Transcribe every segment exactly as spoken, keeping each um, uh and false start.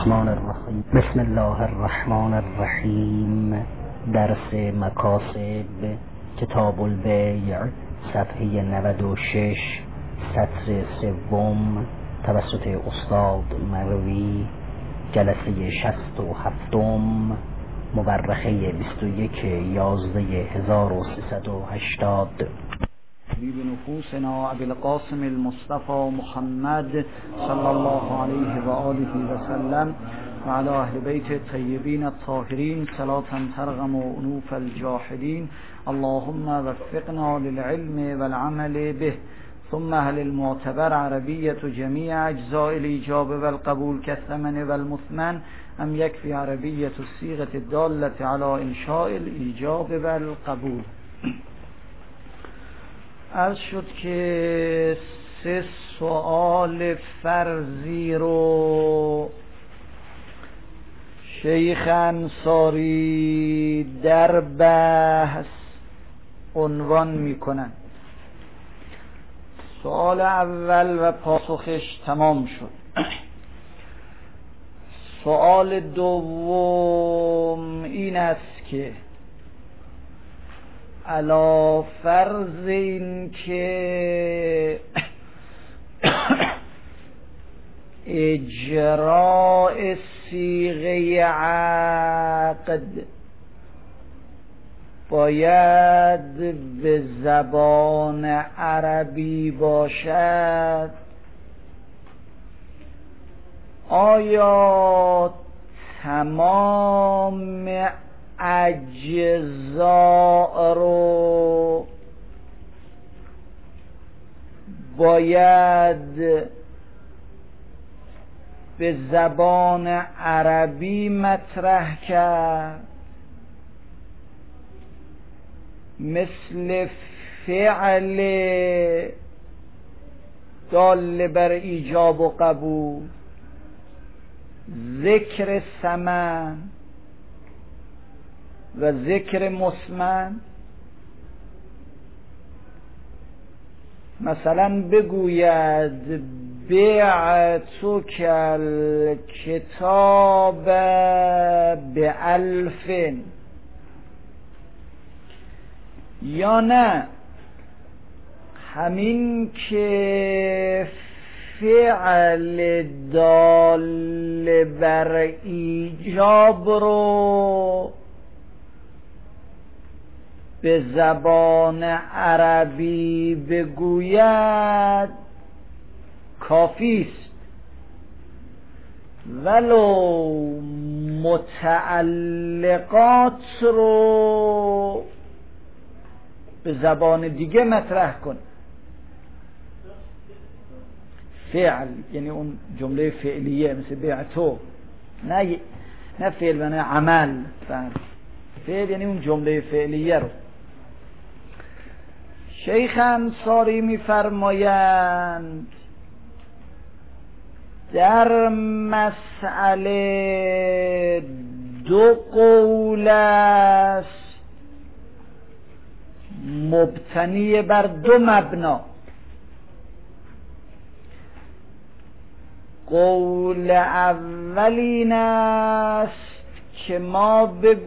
الرحمن الرحیم. بسم الله الرحمن الرحیم. درس مکاسب، کتاب البیع، صفحه نود و شش، سطر سوم، توسط استاد مروی، جلسه شصت و هفتم، مورخه بیست و یک یازده هزار و سیصد و هشتاد. بنفوسنا ابی القاسم المصطفى محمد صلی الله علیه و آله و سلم و علی اهل بیت الطیبین الطاهرین صلاة ترغم انوف الجاحدین. اللهم وفقنا للعلم والعمل به. ثم هل المعتبر عربیة جميع اجزاء الاجابه والقبول كالثمن والمثمن ام يكفي عربیة الصيغة الدالة على انشاء الاجابه والقبول؟ عرض شد که سه سوال فرضی رو شیخ انصاری در بحث عنوان میکنن. سوال اول و پاسخش تمام شد. سوال دوم این است که علا فرض این که اجراء صیغه عقد باید به زبان عربی باشد، آیا تمام اجزا رو باید به زبان عربی مطرح کرد، مثل فعل دال بر ایجاب و قبول، ذکر ثمن و ذکر مثمن؟ مثلا بگوید بعتک الکتاب بألف، یا نه همین که فعل دال بر ایجاب رو به زبان عربی بگوید کافی است، ولو متعلقات رو به زبان دیگه مطرح کن. فعل یعنی اون جمله فعلیه مثل بعتو، نه نه فعل و نه عمل. فعل یعنی اون جمله فعلیه رو. شیخ انصاری می‌فرمایند در مسئله دو قول است مبتنی بر دو مبنا. قول اول این است که ما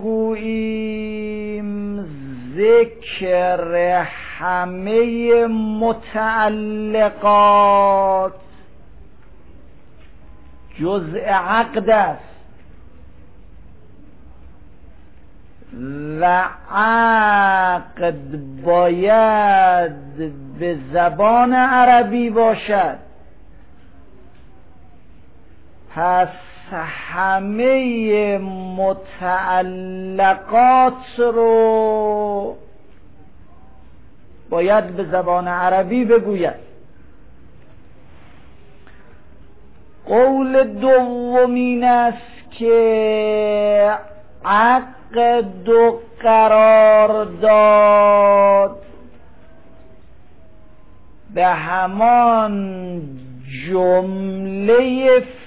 بگوییم ذکر همه متعلقات جزء عقد است و عقد باید به زبان عربی باشد، پس همه متعلقات رو باید به زبان عربی بگوید. قول دومین است که عقد و قرارداد به همان جمله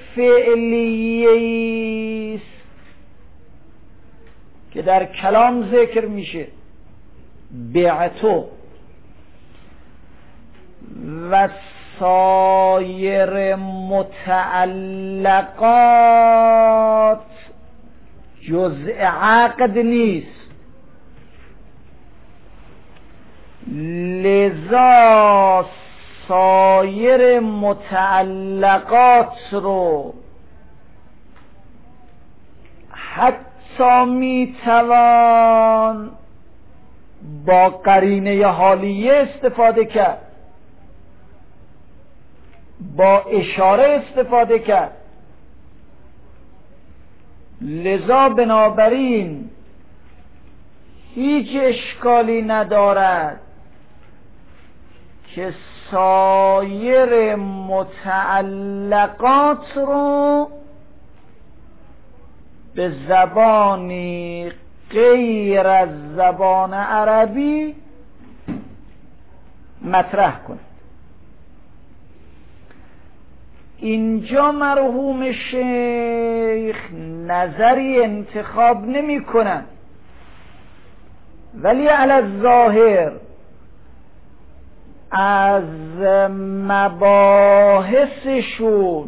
فعلیه است که در کلام ذکر میشه، بعتو، و سایر متعلقات جزء عقد نیست. لذا سایر متعلقات رو حتی میتوان با قرینه حالیه استفاده کرد، با اشاره استفاده کرد. لذا بنابراین هیچ اشکالی ندارد که سایر متعلقات رو به زبانی غیر از زبان عربی مطرح کنید. اینجا مرحوم شیخ نظری انتخاب نمی کنند، ولی علی الظاهر از مباحثشون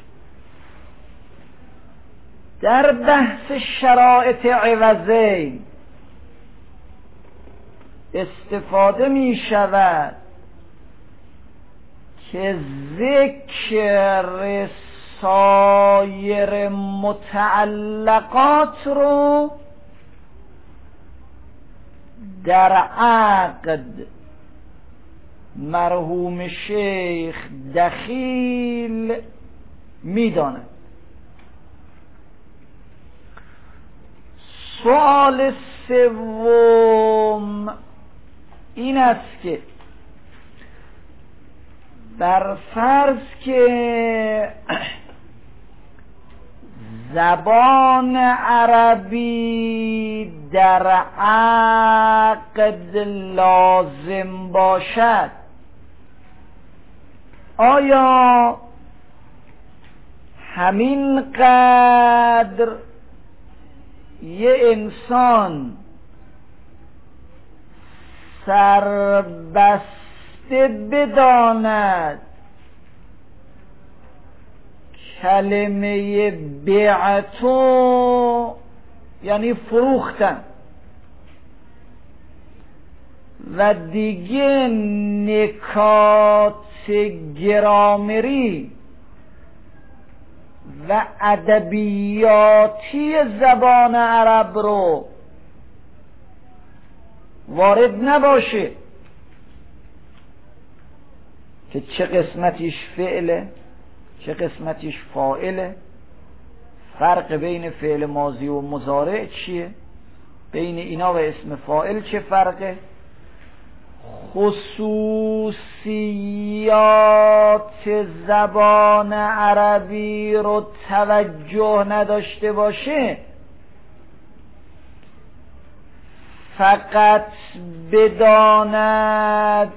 در بحث شرائط عوضین استفاده می شود که ذکر سایر متعلقات رو در عقد مرحوم شیخ دخیل می‌داند. سوال سوم این است که بر فرض که زبان عربی در عقد لازم باشد، آیا همین قدر یه انسان سربسته بداند کلمه بیعتو یعنی فروختن و دیگه نکات گرامری و ادبیاتی زبان عرب رو وارد نباشه که چه قسمتیش فعله چه قسمتیش فاعله، فرق بین فعل ماضی و مضارع چیه، بین اینا و اسم فاعل چه فرقه، خصوصیات زبان عربی رو توجه نداشته باشه، فقط بداند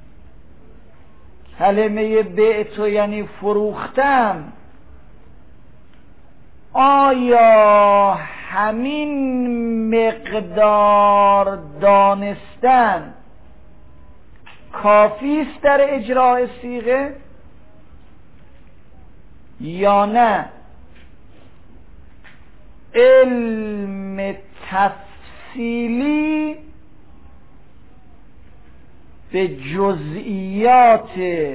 کلمه بعتو یعنی فروختم، آیا همین مقدار دانستن کافی است در اجراء صیغه یا نه علم تفصیلی به جزئیات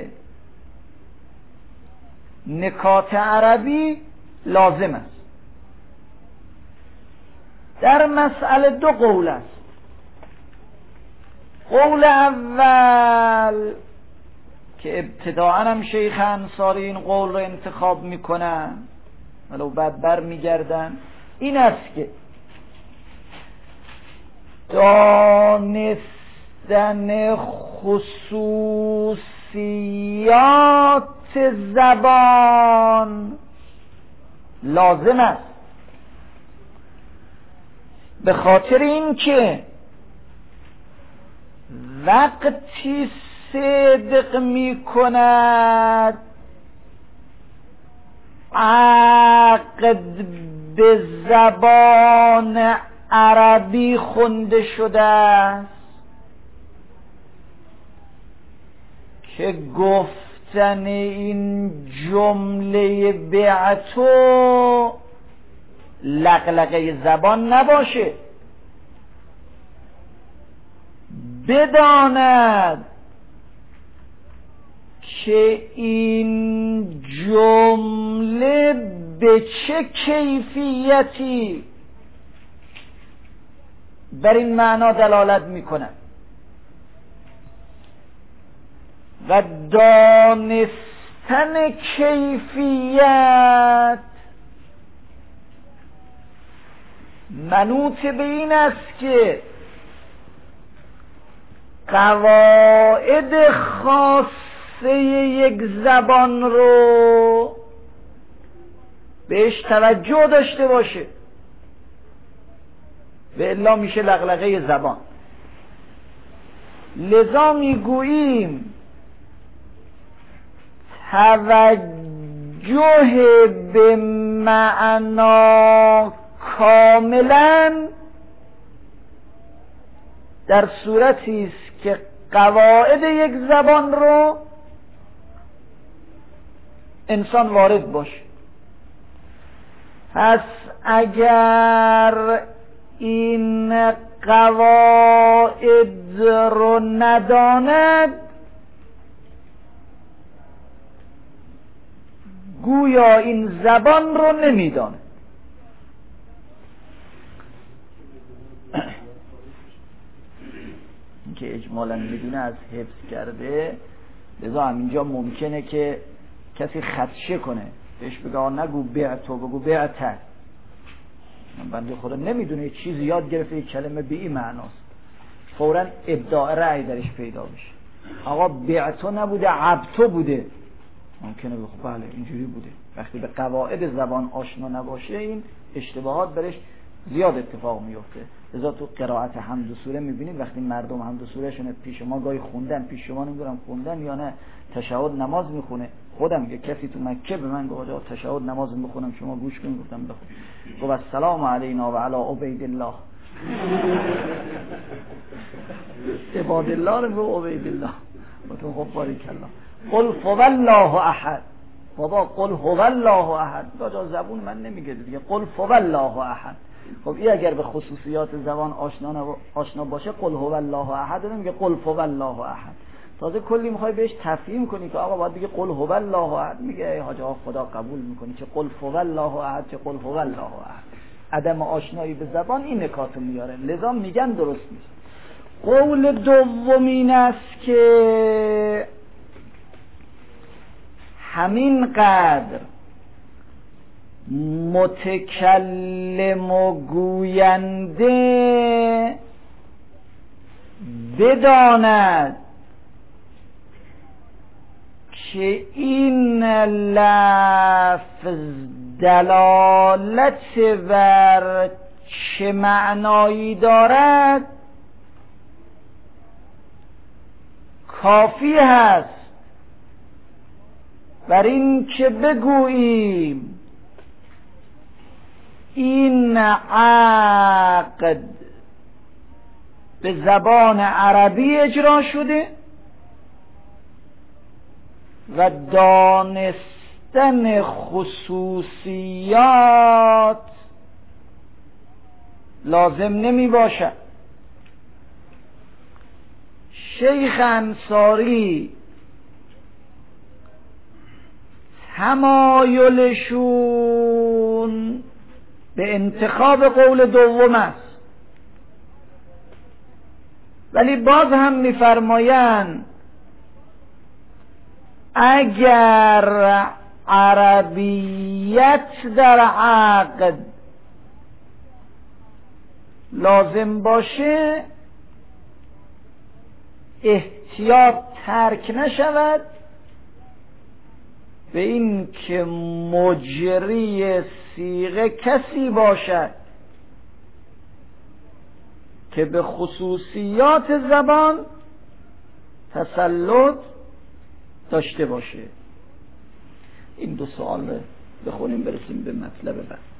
نکات عربی لازم است؟ در مسئله دو قول است. قول اول که ابتداءً هم شیخ انصاری این قول رو انتخاب میکنن ولو بعد بر میگردن، این است که دانستن خصوصیات زبان لازم است، به خاطر این که وقتی صدق می کند عقد به زبان عربی خونده شده است که گفتن این جمله بیعتو لقلقه زبان نباشه، بداند که این جمله به چه کیفیتی بر این معنا دلالت میکنه و دانستن کیفیت منوط به این است که قواعد خاصه یک زبان رو بهش توجه داشته باشه، و الا میشه لغلغه زبان. لذا میگوییم توجه به معنا کاملا در صورتی است که قواعد یک زبان رو انسان وارد باشه. پس اگر این قواعد رو نداند گویا این زبان رو نمیداند. که اجمالا میدونه از حفظ کرده، لذا همینجا ممکنه که کسی خدشه کنه بهش بگه نگو بعتو بگو بعته. بنده خدا نمیدونه چیزی یاد گرفته یک کلمه به این معناست، فوراً ابداع رأی درش پیدا بشه. آقا بعتو نبوده عبتو بوده، ممکنه بگه بله اینجوری بوده. وقتی به قواعد زبان آشنا نباشه این اشتباهات برش زیاد اتفاق میفته. لذا تو قرائت حمد و سوره میبینید وقتی مردم حمد و سوره شونه پیش ما گاهی خوندن، پیش شما نمیدونم خوندن یا نه، تشهد نماز میخونه. خودم یه کسی تو مکه به من گفت آقا تشهد نماز میخونم شما گوش کنید، گفتم بخون. گفت السلام علینا و علی عبید الله. عباد الله رو عبید الله. گفتم خب بارک الله. قل هو الله احد. بابا قل هو الله احد کجا زبون من نمیگه دیگه. قل هو الله احد. خب این اگر به خصوصیات زبان آشنا آشنا باشه قل هو الله احد نمیگه قل هو الله احد. تازه کلی میخوای بهش تفهیم کنی که آقا باید بگه قل هو الله احد، میگه ای حاج آقا خدا قبول میکنی چه قل هو الله احد چه قل هو الله احد. عدم آشنایی به زبان این نکاتو میاره. لذا میگن درست نیست. قول دوم این است که همین قدر متکلم و گوینده بداند که این لفظ دلالت بر چه معنایی دارد کافی هست بر این که بگوییم این عقد به زبان عربی اجرا شده و دانستن خصوصیات لازم نمی باشد. شیخ انصاری تمایلشون به انتخاب قول دوم است، ولی باز هم می‌فرمایند اگر عربیت در عقد لازم باشه احتیاط ترک نشود به این که مجری صیغه کسی باشد که به خصوصیات زبان تسلط داشته باشه. این دو سوال بخونیم برسیم به مطلب بعد.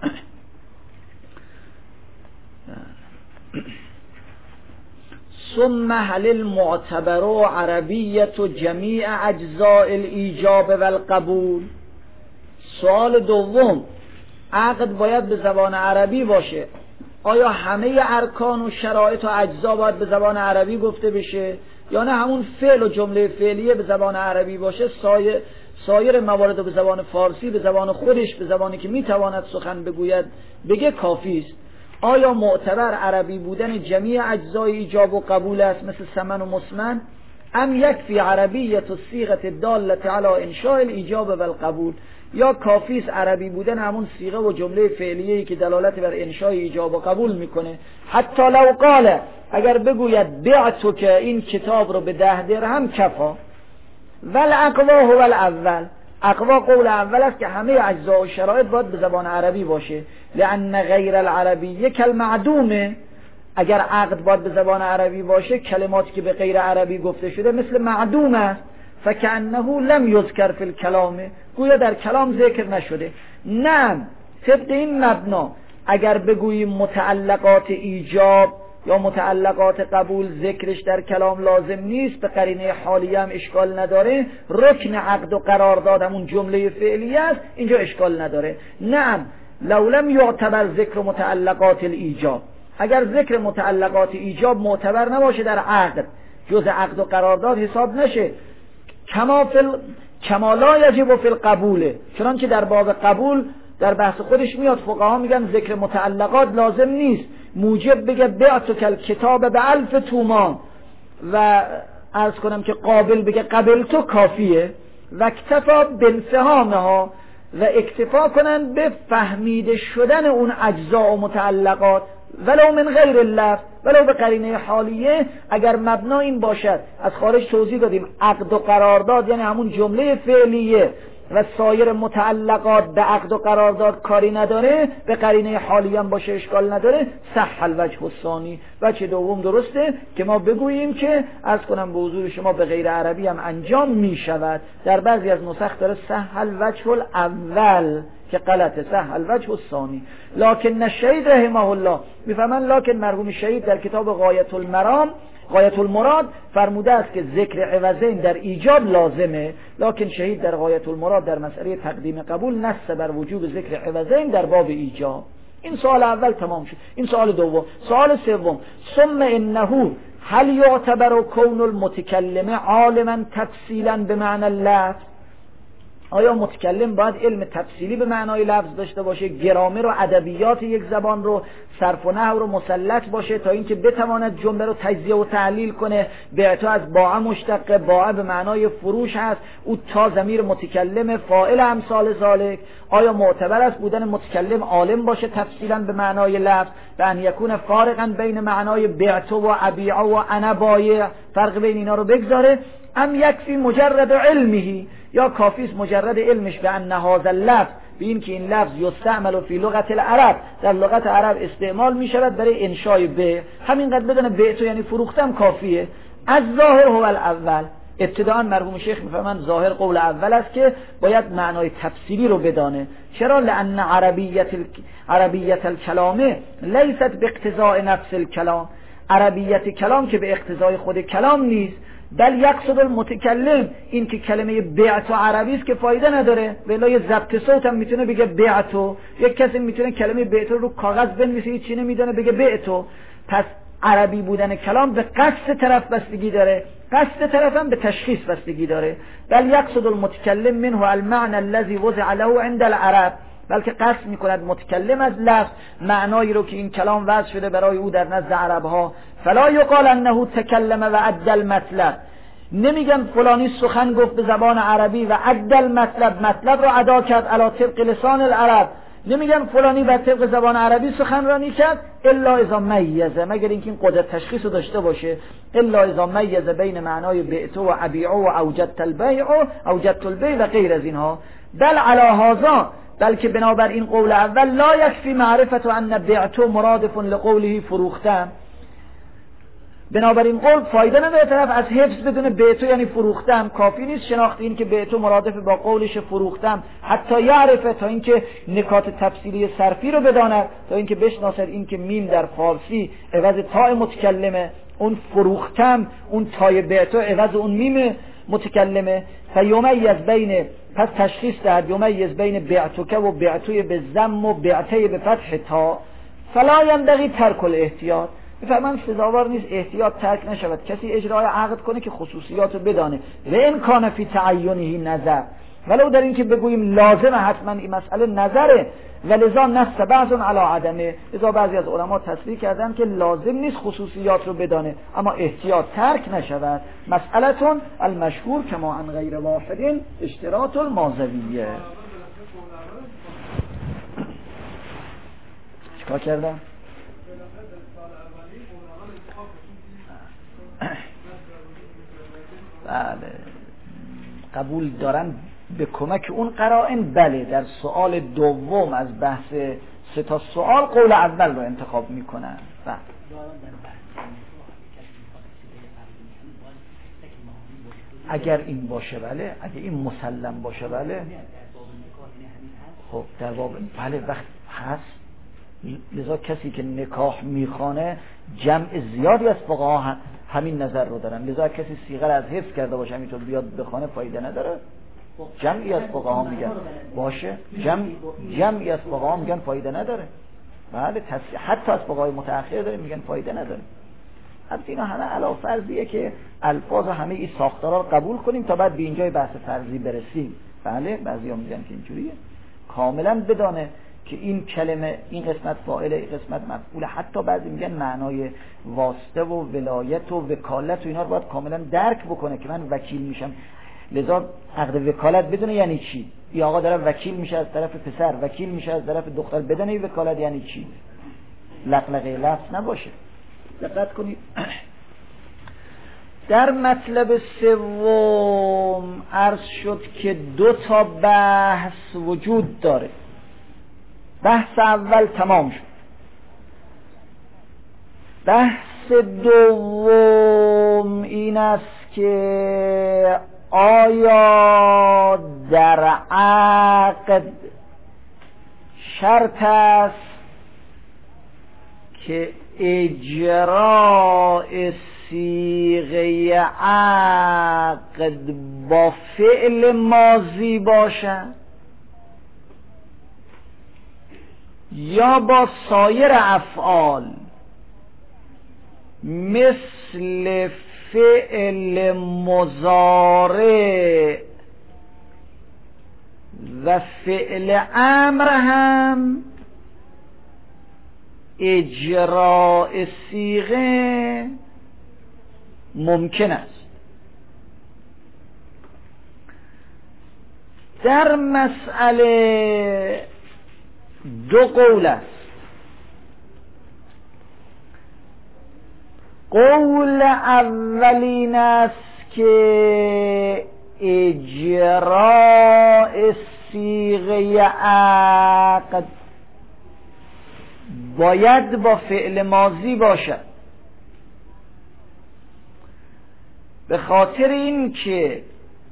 ثم هل المعتبر عربیت جمیع اجزاء الایجاب والقبول. سوال دوم، عقد باید به زبان عربی باشه، آیا همه ارکان و شرایط و اجزا باید به زبان عربی گفته بشه یا نه همون فعل و جمله فعلیه به زبان عربی باشه، سایر سایر موارد رو به زبان فارسی، به زبان خودش، به زبانی که میتواند سخن بگوید بگه کافی است؟ آیا معتبر عربی بودن جمیع اجزای ایجاب و قبول است مثل سمن و مسمن، ام یکفی عربیت و صیغه دالة علی انشاء الایجاب و القبول، یا کافی است عربی بودن همون صیغه و جمله فعلیه‌ای که دلالت بر انشاء ایجاب و قبول میکنه؟ حتی لو قال، اگر بگوید بعتو که این کتاب رو به ده درهم کفا، ول اقوا هو الاول، اقوا قول اول است که همه اجزا و شرایط باید به زبان عربی باشه، لان غیر العربی کالمعدومه، اگر عقد باید به زبان عربی باشه کلماتی که به غیر عربی گفته شده مثل معدوم است، فکأنه لم یذکر فی الکلام، گویا در کلام ذکر نشده. نه، طبق این مبنا اگر بگوییم متعلقات ایجاب یا متعلقات قبول ذکرش در کلام لازم نیست، به قرینه حالیه هم اشکال نداره، رکن عقد و قرارداد همون جمله فعلیه است، اینجا اشکال نداره. نه، لو لم یعتبر ذکر متعلقات الایجاب، اگر ذکر متعلقات ایجاب معتبر نباشه در عقد، جز عقد و قرارداد حساب نشه، کما فل کما لا یجب فی القبول، چنانچه در باب قبول در بحث خودش میاد فقها میگن ذکر متعلقات لازم نیست، موجب بگه بعت کل کتاب به الف تومان و عرض کنم که قابل بگه قبل تو کافیه، و اکتفا بانفهامها، و اکتفا کنن به فهمیده شدن اون اجزا و متعلقات، ولو من غیر اللفظ، ولو به قرینه حالیه. اگر مبنا این باشد، از خارج توضیح دادیم عقد و قرارداد یعنی همون جمله فعلیه و سایر متعلقات به عقد و قرارداد کاری نداره، به قرینه حالی هم باشه اشکال نداره، صح الوجه الثانی، وجه دوم درسته که ما بگوییم که عرض کنم به حضور شما به غیر عربی هم انجام می شود. در بعضی از نسخ داره صح الوجه الاول که غلطه، صح الوجه الثانی. لکن الشهید رحمه الله میفهمن، لکن مرحوم شهید در کتاب غایت المرام غایت المراد فرموده است که ذکر عوضین در ایجاب لازمه، لکن شهید در غایت المراد در مسئله تقدیم قبول نص بر وجوب ذکر عوضین در باب ایجاب. این سوال اول تمام شد. این سوال دوم. سوال سوم، ثم انه هل یعتبر کون المتکلم عالما تفصیلا به معنی اللفظ، آیا متکلم باید علم تفصیلی به معنای لفظ داشته باشه، گرامر و ادبیات یک زبان رو، صرف و نحو رو مسلط باشه تا اینکه بتواند جمله رو تجزیه و تحلیل کنه؟ بعتا از باع مشتقه، باع به معنای فروش هست، او تا ضمیر متکلم فاعل امثال ذالک. آیا معتبر است بودن متکلم عالم باشه تفصیلا به معنای لفظ، و ان یکون فارقا بین معنای بعت و ابیع و انا بایع، فرق بین اینا رو بگذاره؟ ام یکفی مجرد علمه، یا کافی است مجرد علمش به ان هذا اللفظ، به این که این لفظ یستعمل فی لغت العرب، در لغت عرب استعمال می شود برای انشای به، همینقدر بدون به تو یعنی فروختم کافیه. از ظاهر هو الاول، ابتداء مرحوم شیخ میفهمند ظاهر قول اول است که باید معنای تفصیلی رو بدانه. چرا؟ لان عربیت ال... عربیت الکلام لیست به اقتضاء نفس الکلام، عربیت کلام که به اقتضای خود کلام نیست، بل یقصد المتکلم، این که کلمه بعت و عربی است که فایده نداره، ولای ضبط صوت هم میتونه بگه بعتو، یک کسی میتونه کلمه بعتو رو کاغذ بنویسه هیچ چیزی نمیدونه بگه بعتو. پس عربی بودن کلام به قصد طرف بستگی داره، قصد طرف هم به تشخیص بستگی داره. بل یقصد المتکلم منه المعنى الذي وضع له عند العرب، بلکه قصد میکند متکلم از لفظ معنایی رو که این کلام وضع شده برای او در نزد عرب ها. فلا یقال انه تکلم و عد المطلب، نمیگن فلانی سخن گفت به زبان عربی و عد المطلب، مطلب رو ادا کرد علی طبق لسان العرب، نمیگن فلانی بر طبق زبان عربی سخنرانی کرد، الا اذا میزه، مگر اینکه این قدرت تشخیص رو داشته باشه، الا اذا میزه بین معنای بعت و ابیع و اوجدت البیع و اوجدت البیع و غیر از اینها. بل علی هذا، بلکه بنابر این قول اول، لا یکفی معرفت ان بعت مرادف لقوله فروختم، بنابراین قول فایده نداره طرف از حفظ بدون بیتو یعنی فروختم، کافی نیست شناخت این که بیتو مرادف با قولش فروختم، حتی یعرفه، تا اینکه نکات تفصیلی صرفی رو بداند، تا اینکه بشناسد این که میم در فارسی عوض تای متکلمه، اون فروختم اون تای بیتو عوض اون میمه، متکلمه. فیمیز بین، پس تشخیص دهد یمیز بین بعتک و بعتوی به ضم و بعته به فتح تا، فلا ینبغی ترک الاحتیاط. میفرمان سزاوار نیست احتیاط ترک نشود، کسی اجرای عقد کنه که خصوصیات رو بدانه. و این کان فی تعینه نظر، ولو در این که بگوییم لازم حتما این مسئله نظره، ولذا نص بعض علی عدمه، لذا بعضی از علما تصریح کردن که لازم نیست خصوصیات رو بدانه اما احتیاط ترک نشود. مسئلتون المشهور کما عن غیر واحد اشتراط المازویه. چیکار کردم؟ بله قبول دارن به کمک اون قرائن. بله در سوال دوم از بحث سه تا سوال قول اول رو انتخاب میکنن. بله اگر این باشه، بله اگر این مسلم باشه، بله خب در باب بله وقت هست. لذا کسی که نکاح میخوانه جمع زیادی از فقها همین نظر رو دارن. لذا کسی صیغه رو از حفظ کرده باشه همینطور بیاد بخونه فایده نداره. جمعی از فقها میگن باشه، جمع جمعی از فقها میگن فایده نداره. بله حتی از فقهای متأخر داره میگن فایده نداره. البته اینا همه علا فرضیه که الفاظ همه این ساختارا رو قبول کنیم تا بعد به اینجای بحث فرضی برسیم. بله بعضیا میگن که اینجوریه. کاملا بدانه که این کلمه، این قسمت فاعل، این قسمت مفعول، حتی بعضی میگن معنای واسطه و ولایت و وکالت و اینا رو باید کاملا درک بکنه که من وکیل میشم. لذا عقد وکالت بدونه یعنی چی. این آقا داره وکیل میشه از طرف پسر، وکیل میشه از طرف دختر، بدونه این وکالت یعنی چی. لقلقه لفظ نباشه. دقت کنید. در مطلب سوم عرض شد که دو تا بحث وجود داره. بحث اول تمام شد. بحث دوم این است که آیا در عقد شرط است که اجراء صیغه عقد با فعل ماضی باشد یا با سایر افعال مثل فعل مضارع و فعل امر هم اجراء صیغه ممکن است. در مسئله دو قول است. قول اولین است که اجراء صیغه عقد باید با فعل ماضی باشد، به خاطر این که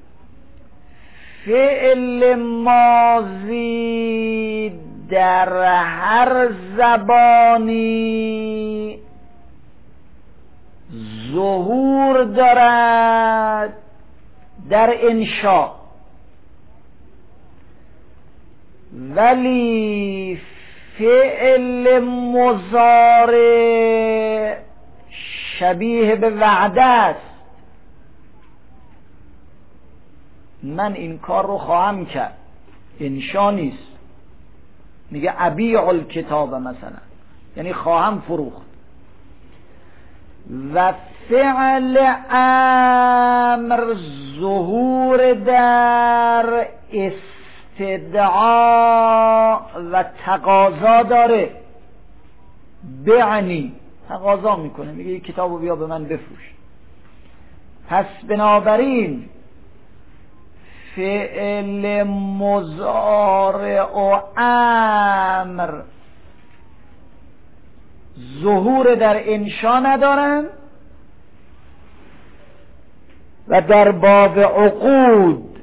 فعل ماضی در هر زبانی ظهور دارد در انشاء، ولی فعل مضارع شبیه به وعده است. من این کار رو خواهم کرد، انشا نیست. میگه ابیع الکتاب مثلا، یعنی خواهم فروخت. و فعل امر ظهور در استدعا و تقاضا داره. بعنی تقاضا میکنه، میگه این کتابو بیا به من بفروش. پس بنابراین فعل مضارع و امر ظهور در انشا ندارن و در باب عقود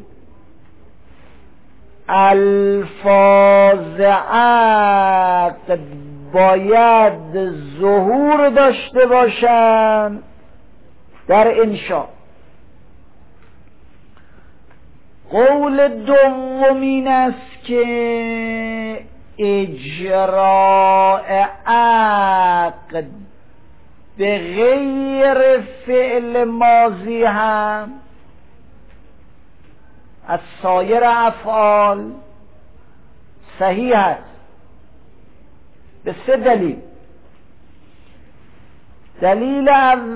الفاظ عقد باید ظهور داشته باشن در انشا. قول دوم این است که اجراء عقد به غیر فعل ماضی هم از سایر افعال صحیح است به سه دلیل. دلیل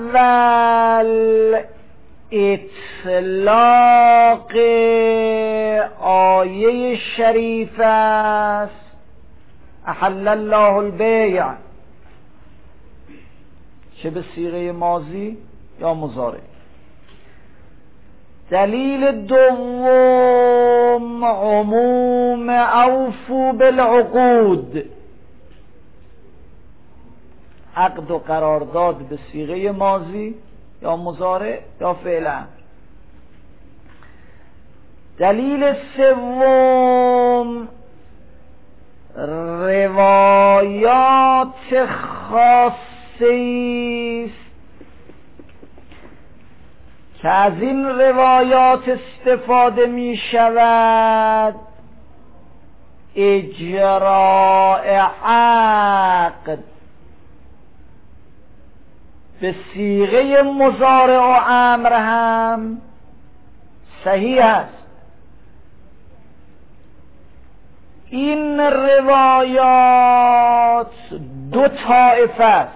اول اطلاق آیه شریف است احل الله البیع، چه به صیغه ماضی یا مضارع. دلیل دوم عموم اوفو بالعقود، عقد و قرارداد به صیغه ماضی یا مضارع یا فعل امر. دلیل سوم روایات خاصی است که از این روایات استفاده می شود اجراء عقد به صیغه مضارع و امر هم صحیح است. این روایات دو طایفه است.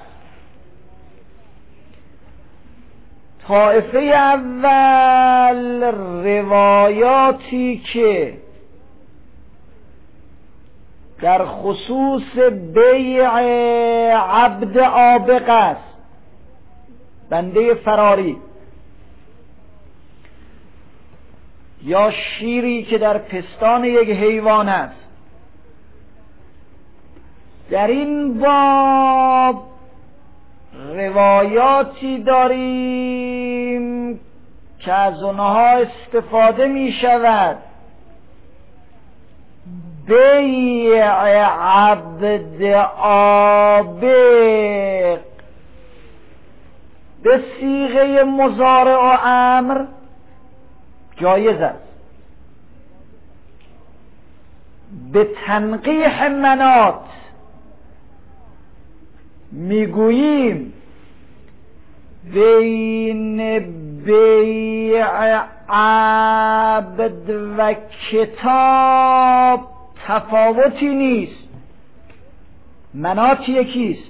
طایفه اول روایاتی که در خصوص بیع عبد عابق است، بنده فراری، یا شیری که در پستان یک حیوان است. در این باب روایاتی داریم که از آنها استفاده می شود بیع عبد عابق به صیغه مضارع و امر جایز است. به تنقیح منات میگوییم بین بیع عبد و کتاب تفاوتی نیست، منات یکیست.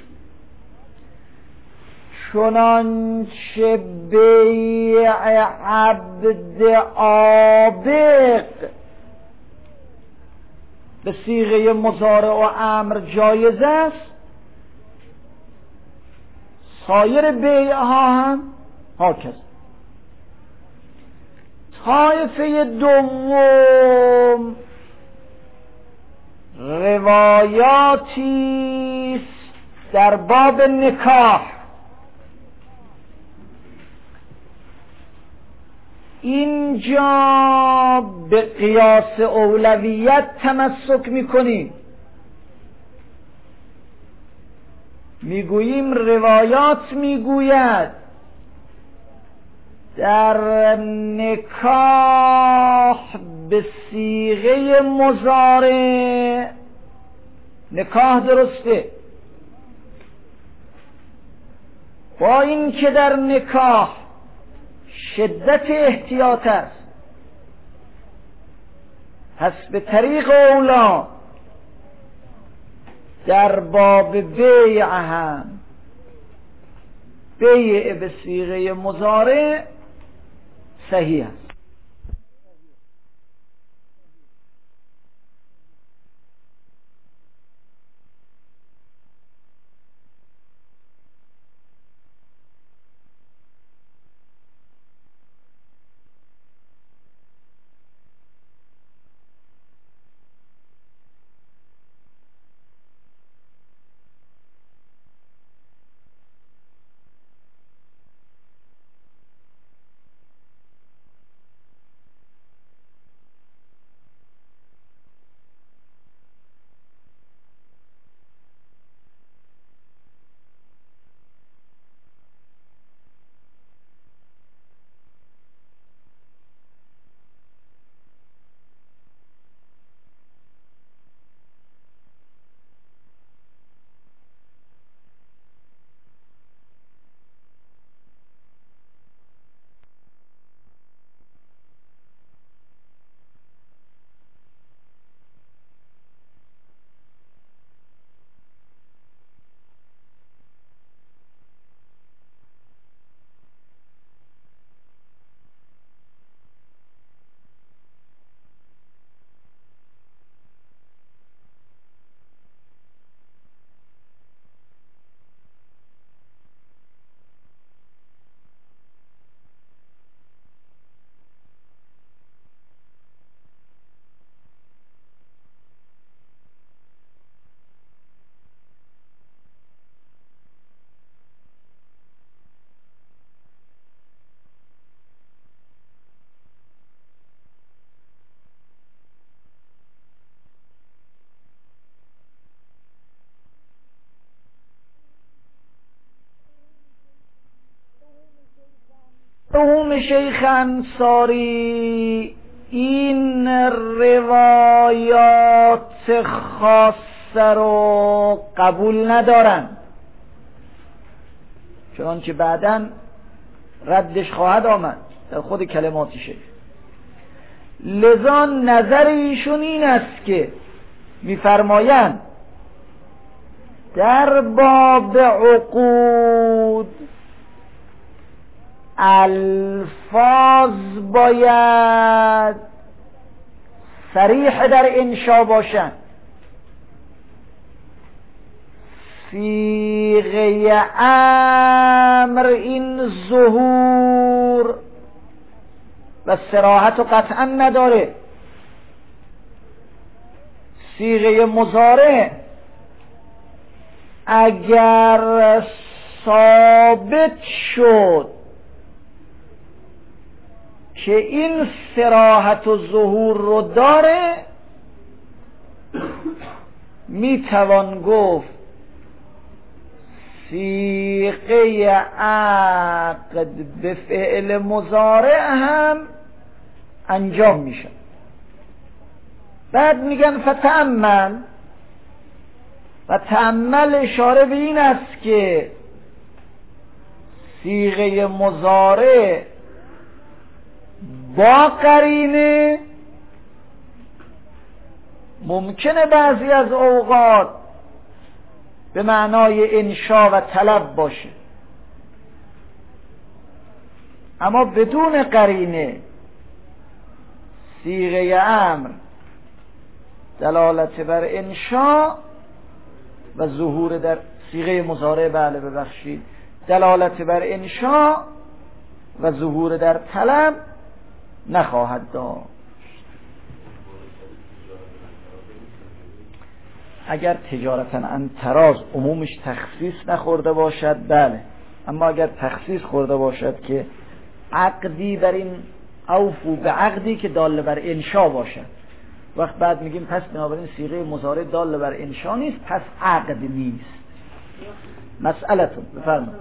چنانچه بیع عبد عابق به صیغه مضارع و امر جایز است، سایر بیع ها هم هاکذا. طایفه دوم روایاتی در باب نکاح. اینجا به قیاس اولویت تمسک میکنیم، میگوییم روایات میگوید در نکاح به صیغه مضارع نکاح درسته، با این که در نکاح شدت احتیاط است، پس به طریق اولا در باب بیع هم بیع به صیغه مضارع صحیح است. مرحوم شیخ انصاری این روایات خاصه رو قبول ندارن، چنانچه بعداً ردش خواهد آمد در خود کلمات شیخ. لذا نظر ایشون این است که می‌فرمایند در باب عقود الفاظ باید صریح در انشا باشند، صیغه امر این ظهور و صراحت و قطعا نداره. صیغه مضارع اگر ثابت شد که این صراحت و ظهور رو داره، میتوان گفت صیغه عقد به فعل مضارع هم انجام میشه. بعد میگن فتأمل، و تأمل اشاره به این است که صیغه مضارع با قرینه ممکنه بعضی از اوقات به معنای انشا و طلب باشه، اما بدون قرینه صیغه امر دلالت بر انشا و ظهور در صیغه مضارع بله ببخشید دلالت بر انشا و ظهور در طلب نخواهد داشت. اگر تجارتا عن تراز عمومش تخصیص نخورده باشد بله، اما اگر تخصیص خورده باشد که عقدی بر این اوفو به عقدی که دال بر انشا باشد، وقت بعد میگیم پس بنابراین صیغه مضارع دال بر انشا نیست، پس عقد نیست. مسئلتون بفرمایید.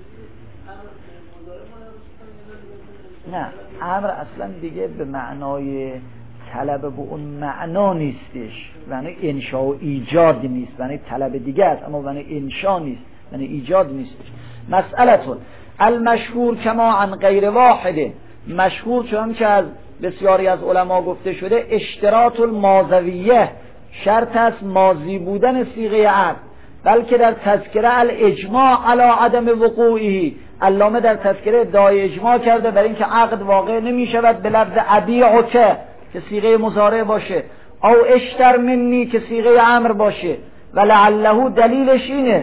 نه، امر اصلا دیگه به معنای طلب به اون معنا نیستش، معنی انشا و ایجاد نیست، معنی طلب دیگه است اما معنی انشا نیست، معنی ایجاد نیستش. مسئلتون المشهور کما عن غیر واحده، مشهور چون که از بسیاری از علما گفته شده اشتراط الماضویه، شرط است ماضی بودن صیغه عقد، بلکه در تذکره الاجماع علی عدم وقوعه، علامه در تذکره ادعای اجماع کرده بر اینکه عقد واقع نمی شود به لفظ ابیعک که صیغه مضارع باشه، او اشتر منی که صیغه امر باشه، و لعله دلیلش اینه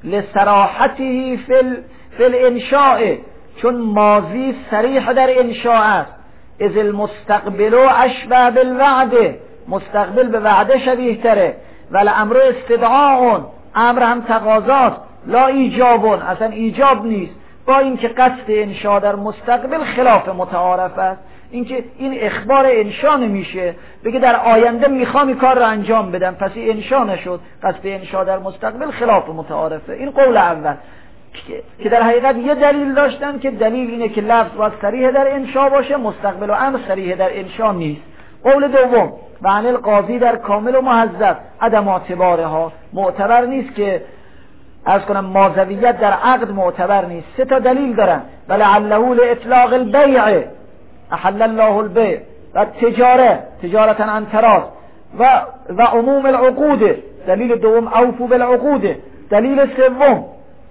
لصراحته فی فی الانشاء، چون ماضی صریح در انشاء است، اذ المستقبل اشبه بالوعد، مستقبل به وعده شبیه تره، ولی امر استدعاء، امر هم تقاضاست، لا ایجابون، اصلا ایجاب نیست، با اینکه قصد انشاء در مستقبل خلاف متعارف است. اینکه این اخبار انشاء نمیشه بگه در آینده میخوام این کار رو انجام بدم، پس این انشاء نشد، قصد انشاء در مستقبل خلاف متعارفه. این قول اول که در حقیقت یه دلیل داشتن که دلیل اینه که لفظ باید صریح در انشاء باشه، مستقبل و امر صریح در انشاء نیست. قول دوم و عن القاضی در کامل و مهذب عدم اعتبارها، معتبر نیست که عرض کنم ماضویت در عقد معتبر نیست. سه تا دلیل دارن، ولعله لاطلاق البیع، احل الله البیع، و تجاره تجارتا عن تراز، و و عموم العقود، دلیل دوم اوفو بالعقود. دلیل سوم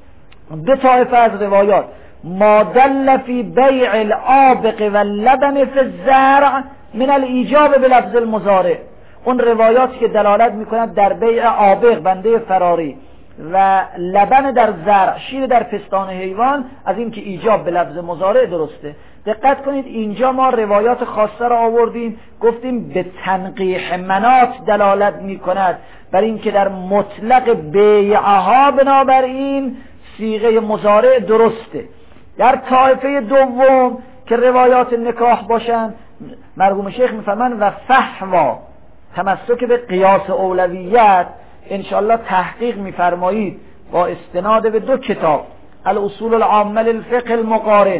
دو طایفه از روایات، ما دل فی بیع العابق و اللبن فی الزرع من الایجاب بلفظ المضارع، اون روایاتی که دلالت میکنند در بیع عابق بنده فراری و لبن در زرع شیر در پستان حیوان از این که ایجاب به لفظ مضارع درسته. دقت کنید اینجا ما روایات خاصه را آوردیم، گفتیم به تنقیح منات دلالت میکند بر این که در مطلق بیعها بنابراین صیغه مضارع درسته. در طایفه دوم که روایات نکاح باشند، مرحوم شیخ میفرمایند و فحوا، تمسک به قیاس اولویت انشاءالله تحقیق میفرمایید با استناد به دو کتاب، الاصول العامه للفقه المقارن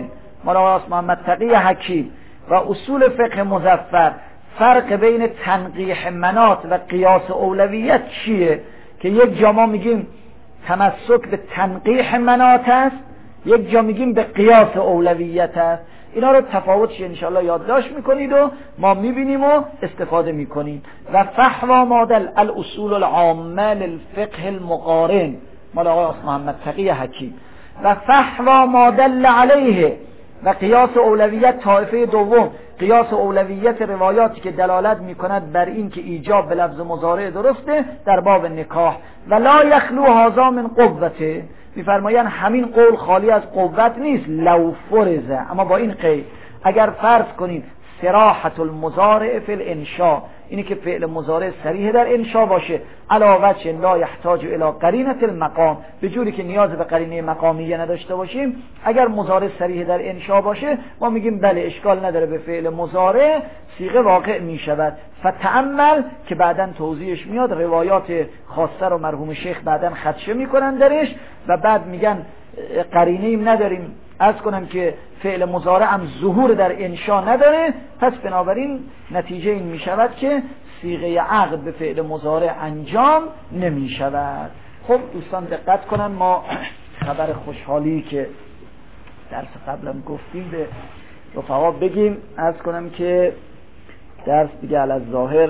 مال آقای محمد تقی حکیم و اصول فقه مظفر فرق بین تنقیح مناط و قیاس اولویت چیه؟ که یک جا ما میگیم تمسک به تنقیح مناط است، یک جا میگیم به قیاس اولویت است. اینا رو تفاوتش انشاءالله یادداشت میکنید و ما میبینیم و استفاده میکنیم. و فحوا مادل الاصول العامه للفقه المقارن مال آقای محمد تقی حکیم و فحوا مادل علیه و قیاس اولویت طایفه دوم، قیاس اولویت روایاتی که دلالت میکند بر این که ایجاب به لفظ مضارع درسته در باب نکاح و لا یخلو هذا من قوته. میفرمایند همین قول خالی از قوت نیست لو فرضه، اما با این قید اگر فرض کنید صراحة المضارع فی الانشاء، اینی که فعل مضارع صریح در انشاء باشه، علاوه لا یحتاج الی قرینه المقام، به جوری که نیاز به قرینه مقامیه نداشته باشیم. اگر مضارع صریح در انشاء باشه ما میگیم بله اشکال نداره، به فعل مضارع صیغه واقع میشود. فتأمل که بعداً توضیحش میاد، روایات خاصه رو مرحوم شیخ بعداً خدشه میکنن درش و بعد میگن قرینه ایم نداریم، عرض کنم که فعل مضارع هم ظهور در انشاء نداره، پس بنابراین نتیجه این می شود که صیغه عقد به فعل مضارع انجام نمی شود. خب دوستان دقت کنن، ما خبر خوشحالی که درس قبلم گفتیم به رفقا بگیم. عرض کنم که درس دیگه علی ظاهر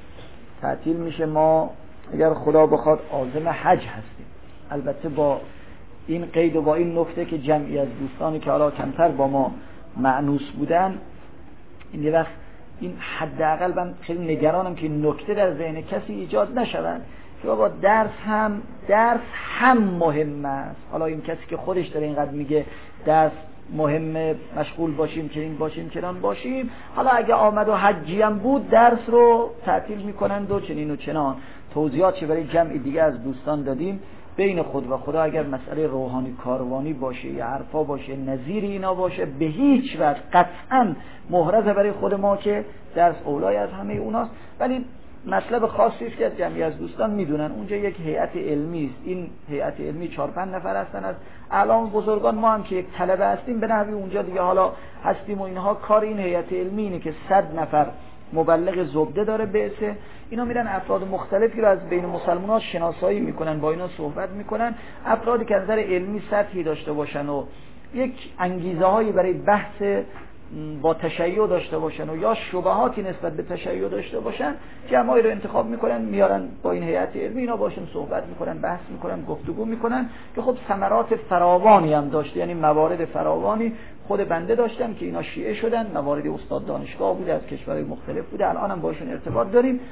تعطیل میشه، ما اگر خدا بخواد عازم حج هستیم، البته با این قید و با این نکته که جمعی از دوستانی که حالا کمتر با ما معنوس بودن، این یه وقت این حداقل من خیلی نگرانم که نکته در ذهن کسی ایجاد نشود که بابا درس هم درس هم مهم است. حالا این کسی که خودش داره اینقدر میگه درس مهمه، مشغول باشیم که این باشیم کنان باشیم، حالا اگه آمد و حجی هم بود درس رو تعطیل میکنند و چنین و چنان. توضیحات چه برای جمعی دیگه از دوستان دادیم بین خود و خدا. اگر مسئله روحانی کاروانی باشه یا عرفا باشه نظیر اینا باشه، به هیچ وجه قطعا محرزه برای خود ما که درس اولای از همه اوناست. ولی مطلب خاصی است که از جمعی از دوستان میدونن، اونجا یک هیئت علمی است. این هیئت علمی چهار پنج نفر هستن از اعلام بزرگان، ما هم که یک طلبه هستیم به نحوی اونجا دیگه حالا هستیم و اینها. کار این هیئت علمی اینه که صد نفر مبلغ زبده داره بعثه، اینا میرن افراد مختلفی رو از بین مسلمان‌ها شناسایی میکنن، با اینا صحبت میکنن، افرادی که از نظر علمی سطحی داشته باشن و یک انگیزه هایی برای بحث با تشیع داشته باشن و یا شبهاتی نسبت به تشیع داشته باشن، جمعی رو انتخاب میکنن میارن با این هیئت علمی، اینا باشون صحبت میکنن، بحث میکنن، گفتگو میکنن که خب ثمرات فراوانی هم داشته، یعنی موارد فراوانی خود بنده داشتم که اینا شیعه شدن، موارد استاد دانشگاه بوده از کشورهای مختلف بوده، الان هم باشون ارتباط داریم.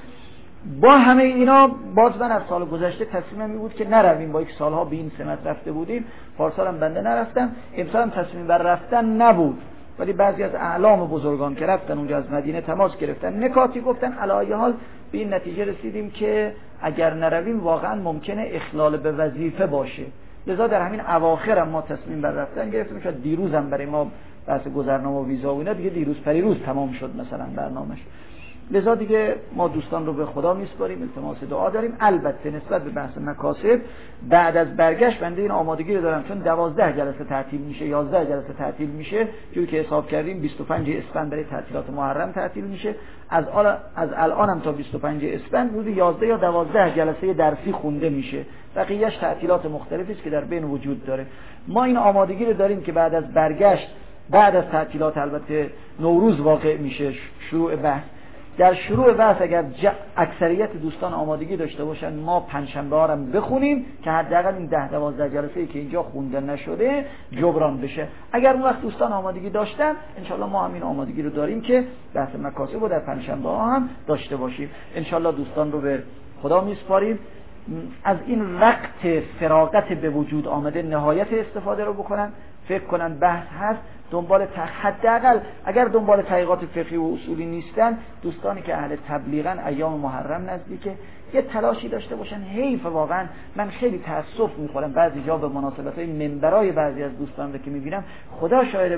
با همه اینا باز من از سال گذشته تصمیمم می بود که نرویم، با یک سالها به این سمت رفته بودیم، پارسال هم بنده نرفتم، امسال هم تصمیم بر رفتن نبود، ولی بعضی از اعلام بزرگان که رفتن اونجا از مدینه تماس گرفتن، نکاتی گفتن، علی حال به این نتیجه رسیدیم که اگر نرویم واقعا ممکنه اخلال به وظیفه باشه. لذا در همین اواخر هم ما تصمیم بر رفتن گرفتیم. شاید دیروز هم برای ما بحث گذرنامه و ویزا و اینا دیگه دیروز پریروز تمام شد مثلا برنامه‌اش. لذا دیگه ما دوستان رو به خدا میسپاریم، التماس دعا داریم. البته نسبت به بحث مکاسب بعد از برگشت بنده این آمادگی رو دارم، چون دوازده جلسه تعطیل میشه، یازده جلسه تعطیل میشه، جوری که حساب کردیم بیست و پنج اسفند برای تعطیلات محرم تعطیل میشه. از از الانم تا بیست و پنج اسفند روزی یازده یا دوازده جلسه درسی خونده میشه، بقیه‌اش تعطیلات مختلفی است که در بین وجود داره. ما این آمادگی رو داریم که بعد از برگشت، بعد از تعطیلات البته نوروز واقع میشه شروع بحث، در شروع بحث اگر اکثریت دوستان آمادگی داشته باشن ما پنجشنبه ها هم بخونیم که حداقل این ده دوازده جلسه‌ای که اینجا خونده نشده جبران بشه. اگر اون وقت دوستان آمادگی داشتن انشالله ما همین آمادگی رو داریم که بحث مکاسب رو در پنجشنبه ها هم داشته باشیم. انشالله دوستان رو به خدا میسپاریم. از این وقت فراغت به وجود آمده نهایت استفاده رو بکنن، فکر کنن بحث هست، دنبال حداقل اگر دنبال تحقیقات فقهی و اصولی نیستن، دوستانی که اهل تبلیغن ایام محرم نزدیکه، یه تلاشی داشته باشن. حیف واقعا، من خیلی تاسف میخورم بعضی جا به مناسبت‌های منبرای بعضی از دوستان رو که میبینم، خدا شاید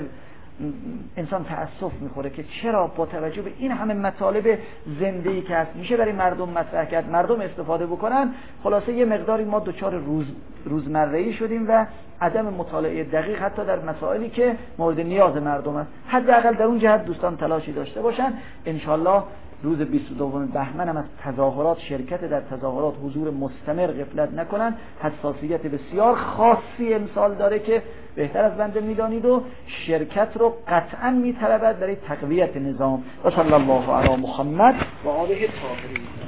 انسان تأسف میخوره که چرا با توجه به این همه مطالب زنده‌ای که هست میشه برای مردم مطرح کرد، مردم استفاده بکنن، خلاصه یه مقداری ما دچار روز روزمره‌ای شدیم و عدم مطالعه دقیق حتی در مسائلی که مورد نیاز مردم است. حداقل در اون جهت دوستان تلاشی داشته باشن. انشالله روز بیست و دوم بهمن هم از تظاهرات، شرکت در تظاهرات، حضور مستمر غفلت نکنن. حساسیت بسیار خاصی امسال داره که بهتر از بنده میدانید و شرکت رو قطعا میطلبد برای تقویت نظام. و صلی الله علی محمد و آله الطاهرین.